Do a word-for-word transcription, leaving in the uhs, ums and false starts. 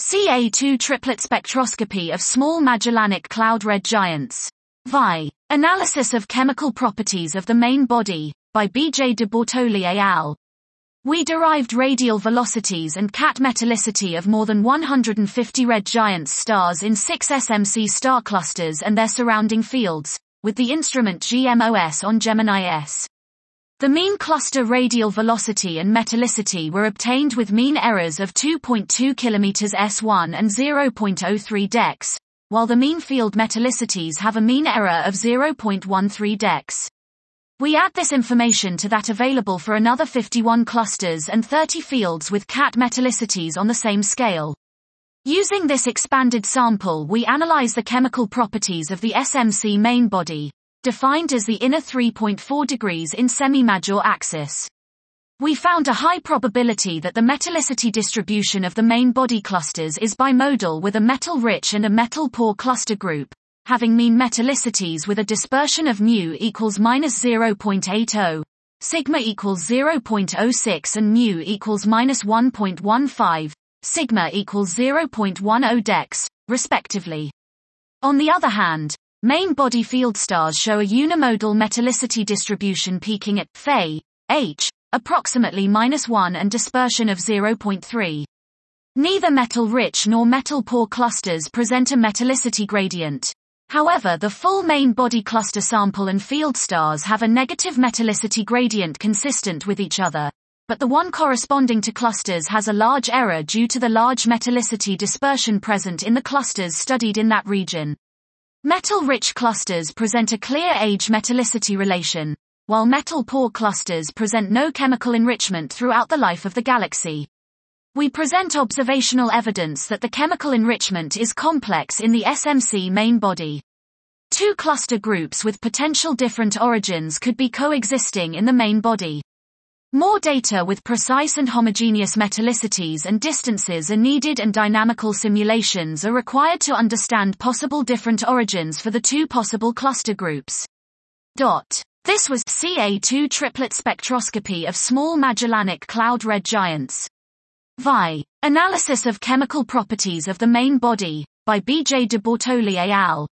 C A two triplet spectroscopy of small Magellanic Cloud red giants. V I. Analysis of chemical properties of the main body, by B J de Bortoli et al. We derived radial velocities and cat metallicity of more than one hundred fifty red giant stars in six S M C star clusters and their surrounding fields, with the instrument G M O S on Gemini S. The mean cluster radial velocity and metallicity were obtained with mean errors of two point two kilometers S one and zero point zero three dex, while the mean field metallicities have a mean error of zero point one three dex. We add this information to that available for another fifty-one clusters and thirty fields with cat metallicities on the same scale. Using this expanded sample, we analyze the chemical properties of the S M C main body, defined as the inner three point four degrees in semi-major axis. We found a high probability that the metallicity distribution of the main body clusters is bimodal with a metal-rich and a metal-poor cluster group, having mean metallicities with a dispersion of mu equals minus zero point eight zero, sigma equals zero point zero six and mu equals minus one point one five, sigma equals zero point one zero dex, respectively. On the other hand, main body field stars show a unimodal metallicity distribution peaking at Fe, H, approximately minus one and dispersion of zero point three. Neither metal-rich nor metal-poor clusters present a metallicity gradient. However, the full main body cluster sample and field stars have a negative metallicity gradient consistent with each other, but the one corresponding to clusters has a large error due to the large metallicity dispersion present in the clusters studied in that region. Metal-rich clusters present a clear age metallicity relation, while metal-poor clusters present no chemical enrichment throughout the life of the galaxy. We present observational evidence that the chemical enrichment is complex in the S M C main body. Two cluster groups with potential different origins could be coexisting in the main body. More data with precise and homogeneous metallicities and distances are needed, and dynamical simulations are required to understand possible different origins for the two possible cluster groups. Dot. This was C A two triplet spectroscopy of small Magellanic Cloud red giants. V I. Analysis of chemical properties of the main body, by B J de Bortoli et al.